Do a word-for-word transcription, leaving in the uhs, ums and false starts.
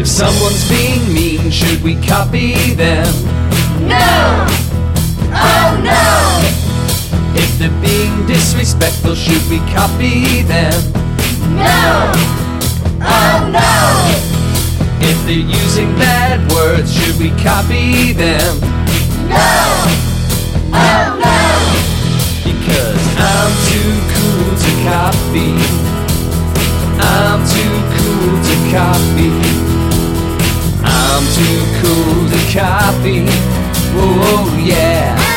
If someone's being mean, should we copy them? No! Oh no! If they're being disrespectful, should we copy them? No! Oh no! If they're using bad words, should we copy them? No! Oh no! Because I'm too cool to copy. I'm too cool to copy. I'm too cool to copy. Oh yeah.